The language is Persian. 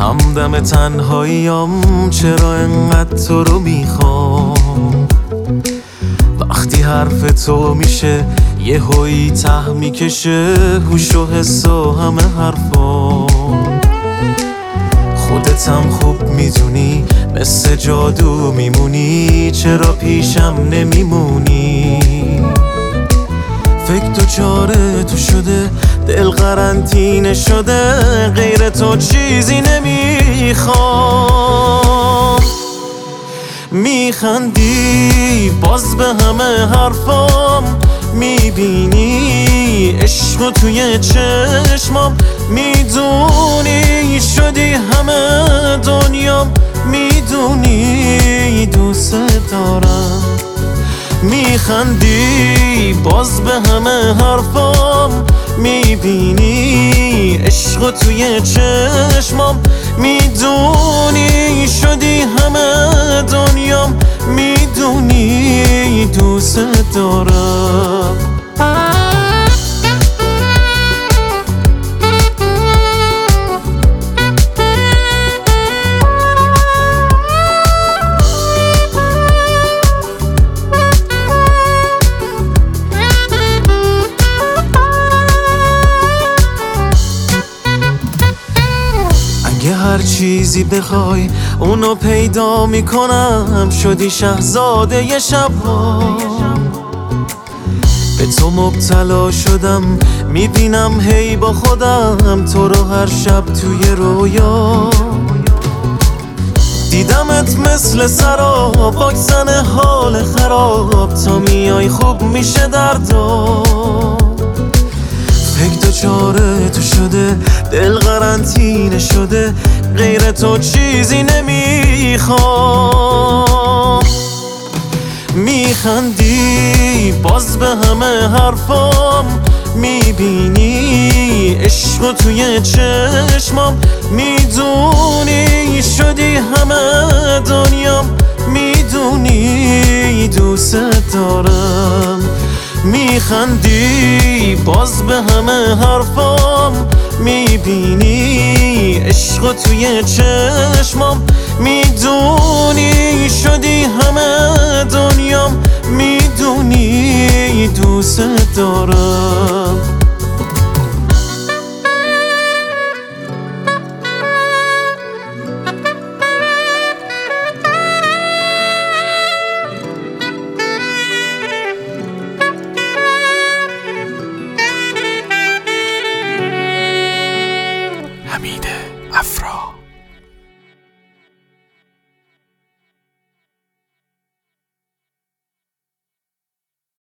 همدم تنهاییام چرا انقدر تو رو میخوام. وقتی حرف تو میشه یه هوی ته میکشه هوش و حس و همه حرفام. خودت هم خوب میدونی مثل جادو میمونی، چرا پیشم نمیمونی؟ فکر تو چاره تو شده، دل قرنطینه شده، غیر تو چیزی نمیخوام. میخندی باز به همه حرفام، میبینی عشق توی چشمام، میدونی شدی همه دنیام، میدونی دوست دارم. میخندی باز به همه حرفام، میبینی عشق توی چشمام، میدونی شدی همه دنیام، میدونی دوست دارم. اگه هر چیزی بخوای اونو پیدا میکنم، شدی شهزاده ی شبها. به تو مبتلا شدم، میبینم هی با خودم تو رو هر شب توی رویا. دیدمت مثل سراب، واکسن حال خراب، تا میای خوب میشه دردا. فکر تو چاره تو شده، دل قرنطینه شده، غیر تو چیزی نمیخوام. میخندی باز به همه حرفام، میبینی عشق توی چشمام، میدونی شدی همه دنیام، میدونی دوست دارم. میخندی باز به همه حرفام، میبینی عشق توی چشمام، میدونی شدی همه دنیام، میدونی دوست دارم.